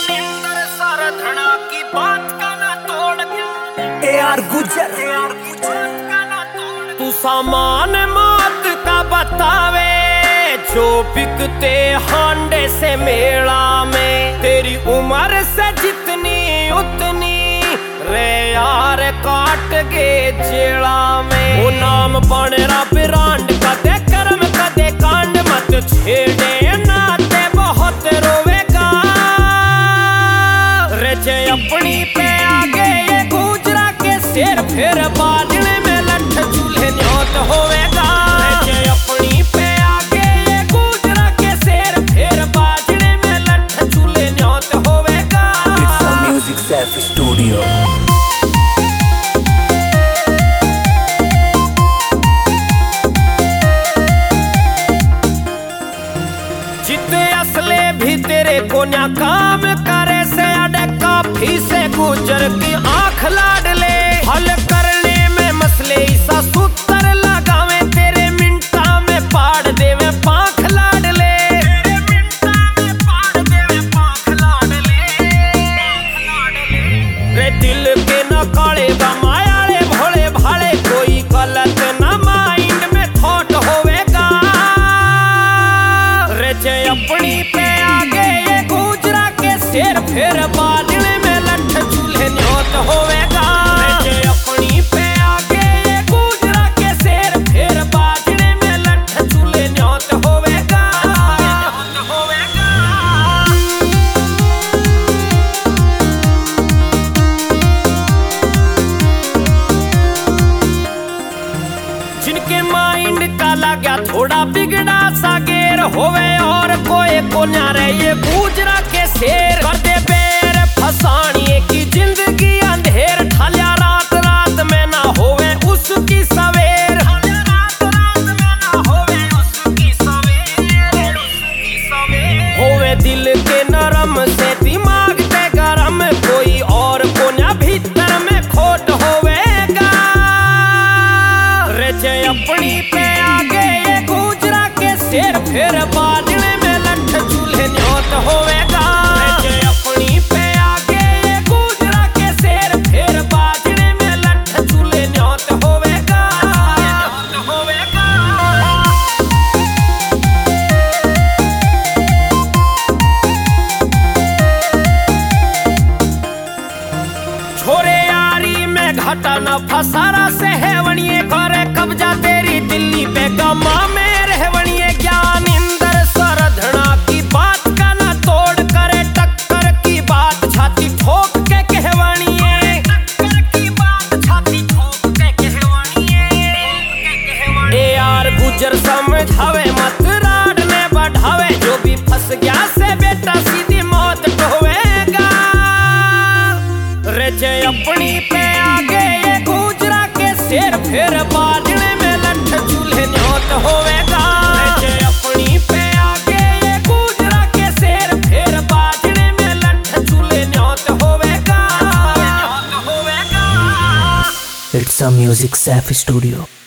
ज्ञानेंद्र सरधना की बात का ना तोड़ यार गुजर तू सामान मौत का बतावे जो बिकते हांडे से मेला में। तेरी उम्र से जितनी उतनी रे यार काट गे जेड़ा में। वो नाम बनेरा ब्रांड कदे कर्म कदे कांड मत छेड़े नाते बहुत रोवेगा। रचे अपनी पे आगे ये गुजरा के शेर फिर बादल में लठ चूल्हे न्योत होवेगा। रचे अपनी पे आगे ये गुजरा के शेर फिर बादल में लठ चूल्हे न्योत होवेगा। It's a music self studio। जिते असले भी तेरे को न्या काम करे से अडे काफी से गुजर की आंख लाड ले। हल करने में मसले ईसा सूत्र लगावे तेरे मिनटा में पाड़ देवे पांख लाड ले। तेरे मिनटा में पाड़ देवे पांख लाड ले। रे दिल के न काले मायाले भोले भाले कोई गलत न माइंड में थॉट होवेगा। रचे अपनी पे आगे ये गुजरा के शेर फिर बादल में लठ चूल्हे न्योत होवेगा। रचे अपनी पे आगे ये गुजरा के शेर फिर बादल में लठ चूल्हे न्योत होवेगा। न्योत होवेगा। जिनके माइंड का लगा थोड़ा बिगड़ा सा गेर होवे और कोई को न्यारे ये गुजरा के शेर कर दे बेर फसानिए की जिंदगी अंधेर। ठालिया रात रात में ना होवे उसकी सवेर। रात रात में ना होवे उसकी सवेर। होवे दिल के नरम से दिमाग ते गरम कोई और को न्या भीतर में खोट होवेगा। रचे अपनी पे आगे ये गुजरा के शेर फिर बादल में लठ चूल्हे न्योत होवेगा। रचे अपनी पे आगे ये गुजरा के शेर फिर बादल में लठ चूल्हे न्योत होवेगा। न्योत होवेगा। छोरे यारी में घटा न फसारा से हेवणिए करे कब्जा तेरी दिल्ली पे गमा में रहवणिए। ज्ञानेंद्र सरधना की बात का न तोड़ करे टक्कर की बात छाती ठोक के कहवणिए। टक्कर की बात छाती ठोक के कहवणिए। ए यार गुजर समझावे मत राड ने बढ़ावे जो भी फंस गया से बेटा सीधी मौत ढोवेगा। रचे अपनी पे आगे ये गुजरा के शेर फिर बादल में लठ चूल्हे न्योत होवेगा। रचे अपनी पे आगे ये गुजरा के शेर फिर बादल में लठ चूल्हे न्योत होवेगा। न्योत होवेगा। It's a music self studio।